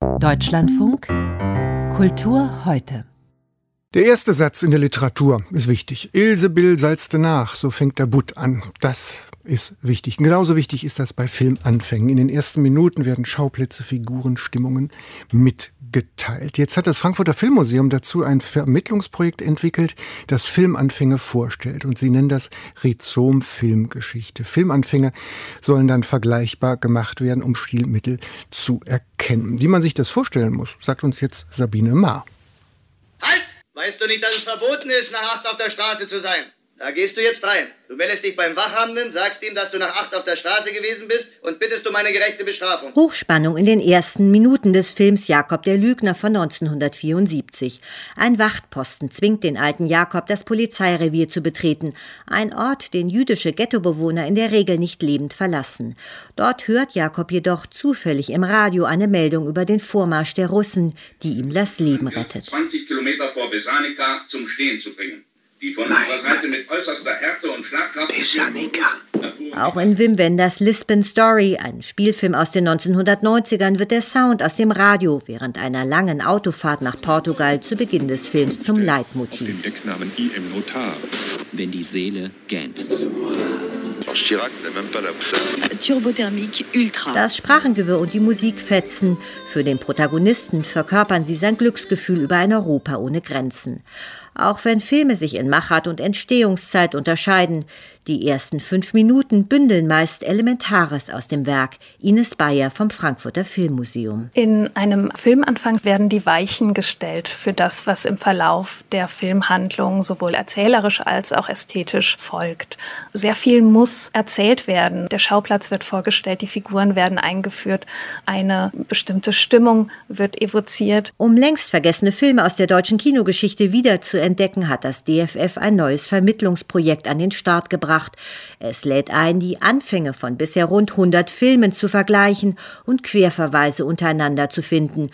Deutschlandfunk Kultur heute. Der erste Satz in der Literatur ist wichtig. Ilsebill salzte nach, so fängt der Butt an. Das ist wichtig. Genauso wichtig ist das bei Filmanfängen. In den ersten Minuten werden Schauplätze, Figuren, Stimmungen mitgeteilt. Jetzt hat das Frankfurter Filmmuseum dazu ein Vermittlungsprojekt entwickelt, das Filmanfänge vorstellt. Und sie nennen das Rhizom Filmgeschichte. Filmanfänge sollen dann vergleichbar gemacht werden, um Stilmittel zu erkennen. Wie man sich das vorstellen muss, sagt uns jetzt Sabine Maar. Halt! Weißt du nicht, dass es verboten ist, nach 8 auf der Straße zu sein? Da gehst du jetzt rein. Du meldest dich beim Wachhabenden, sagst ihm, dass du nach 8 auf der Straße gewesen bist und bittest um eine gerechte Bestrafung. Hochspannung in den ersten Minuten des Films Jakob der Lügner von 1974. Ein Wachtposten zwingt den alten Jakob, das Polizeirevier zu betreten. Ein Ort, den jüdische Ghettobewohner in der Regel nicht lebend verlassen. Dort hört Jakob jedoch zufällig im Radio eine Meldung über den Vormarsch der Russen, die ihm das Leben rettet. 20 Kilometer vor Besanica zum Stehen zu bringen. Die von unserer Seite mit äußerster Härte und Schlagkraft... Auch in Wim Wenders Lisbon Story, ein Spielfilm aus den 1990ern, wird der Sound aus dem Radio während einer langen Autofahrt nach Portugal zu Beginn des Films zum Leitmotiv. Auf dem Decknamen IM Notar. Wenn die Seele gähnt. Turbothermique Ultra. Das Sprachengewirr und die Musikfetzen. Für den Protagonisten verkörpern sie sein Glücksgefühl über ein Europa ohne Grenzen. Auch wenn Filme sich in Machart und Entstehungszeit unterscheiden, die ersten 5 Minuten bündeln meist Elementares aus dem Werk. Ines Bayer vom Frankfurter Filmmuseum. In einem Filmanfang werden die Weichen gestellt für das, was im Verlauf der Filmhandlung sowohl erzählerisch als auch ästhetisch folgt. Sehr viel muss erzählt werden. Der Schauplatz wird vorgestellt, die Figuren werden eingeführt, eine bestimmte Stimmung wird evoziert. Um längst vergessene Filme aus der deutschen Kinogeschichte wieder zu entdecken, hat das DFF ein neues Vermittlungsprojekt an den Start gebracht. Es lädt ein, die Anfänge von bisher rund 100 Filmen zu vergleichen und Querverweise untereinander zu finden.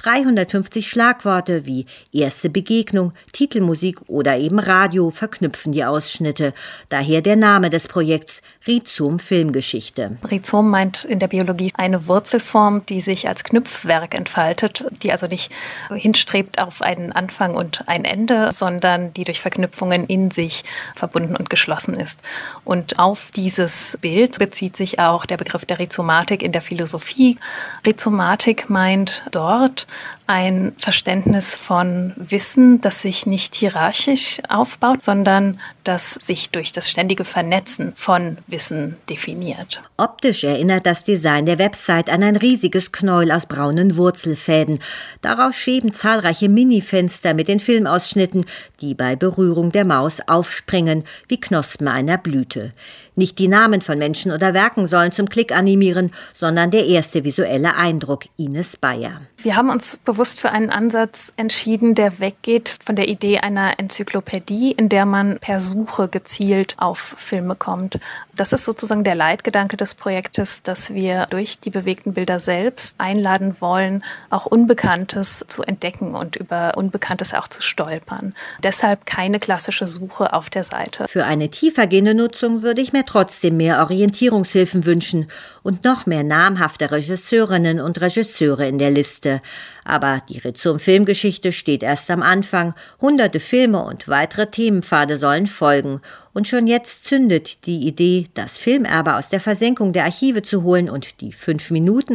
350 Schlagworte wie erste Begegnung, Titelmusik oder eben Radio verknüpfen die Ausschnitte. Daher der Name des Projekts Rhizom Filmgeschichte. Rhizom meint in der Biologie eine Wurzelform, die sich als Knüpfwerk entfaltet, die also nicht hinstrebt auf einen Anfang und ein Ende, sondern die durch Verknüpfungen in sich verbunden und geschlossen ist. Und auf dieses Bild bezieht sich auch der Begriff der Rhizomatik in der Philosophie. Rhizomatik meint dort ein Verständnis von Wissen, das sich nicht hierarchisch aufbaut, sondern das sich durch das ständige Vernetzen von Wissen definiert. Optisch erinnert das Design der Website an ein riesiges Knäuel aus braunen Wurzelfäden. Darauf schweben zahlreiche Minifenster mit den Filmausschnitten, die bei Berührung der Maus aufspringen, wie Knospen einer Blüte. Nicht die Namen von Menschen oder Werken sollen zum Klick animieren, sondern der erste visuelle Eindruck. Ines Bayer. Wir haben uns bewusst für einen Ansatz entschieden, der weggeht von der Idee einer Enzyklopädie, in der man per Suche gezielt auf Filme kommt. Das ist sozusagen der Leitgedanke des Projektes, dass wir durch die bewegten Bilder selbst einladen wollen, auch Unbekanntes zu entdecken und über Unbekanntes auch zu stolpern. Deshalb keine klassische Suche auf der Seite. Für eine tiefergehende Nutzung würde ich mir trotzdem mehr Orientierungshilfen wünschen und noch mehr namhafte Regisseurinnen und Regisseure in der Liste. Aber die Rhizom Filmgeschichte steht erst am Anfang. Hunderte Filme und weitere Themenpfade sollen folgen. Und schon jetzt zündet die Idee, das Filmerbe aus der Versenkung der Archive zu holen und die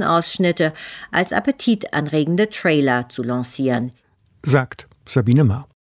5-Minuten-Ausschnitte als appetitanregende Trailer zu lancieren. Sagt Sabine Maar.